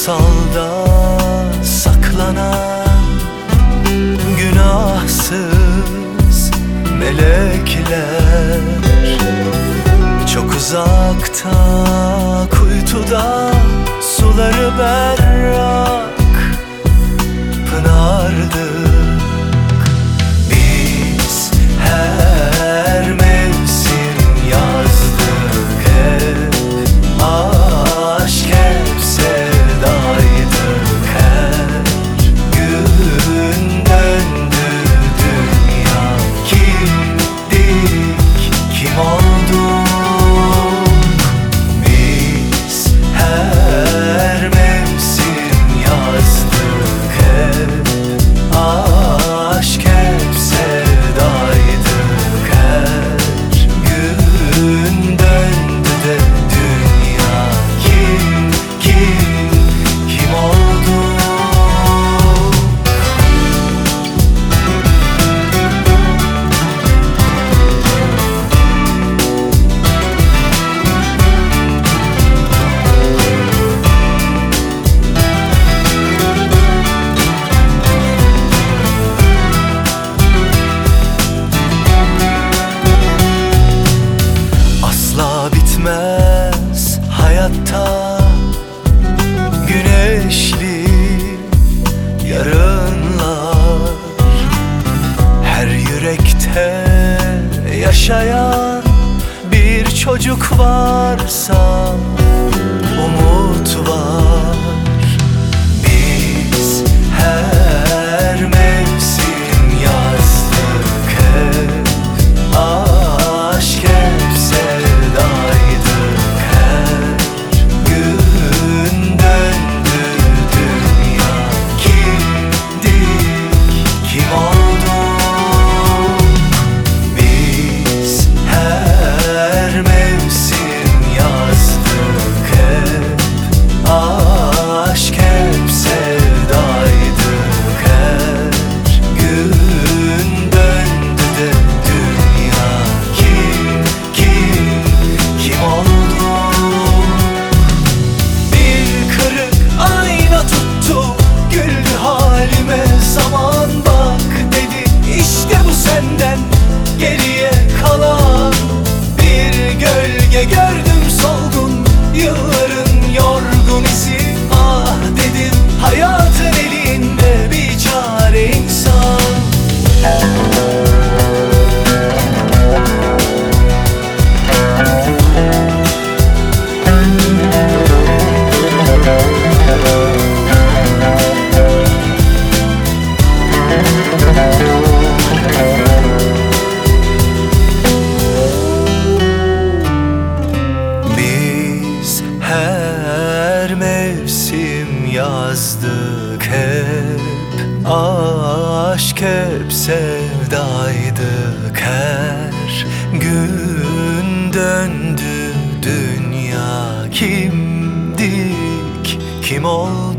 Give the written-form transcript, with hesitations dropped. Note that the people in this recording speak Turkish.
Masalda saklanan günahsız melekler, çok uzakta kuytuda suları berrak pınardık. Biz her mevsim yazdık hep, aşk hep sevdaydık. Her gün döndü dünya, kimdik, kim olduk? Biz her mevsim yazdık hep, aşk hep sevdaydık. Her gün döndü de dünya, kim oldu? Asla bitmez hayatta güneşli yarınlar. Her yürekte yaşayan bir çocuk varsa umut var. Biz her mevsim yazdık hep, aşk hep sevdaydık. Her gün döndü dünya, kimdik, kim olduk? Biz her mevsim yazdık hep, aşk hep sevdaydık. Her gün döndü de dünya, kim oldu? Bir kırık ayna tuttu, güldü halime zaman, bak dedi işte bu senden geriye kalan. Bir gölge gördüm solgun, yılların yorgun izi. Ah dedim, hayatın elinde bir çare insan. Biz her mevsim yazdık hep, aşk hep sevdaydık. Her gün döndü dünya, kimdik, kim oldu?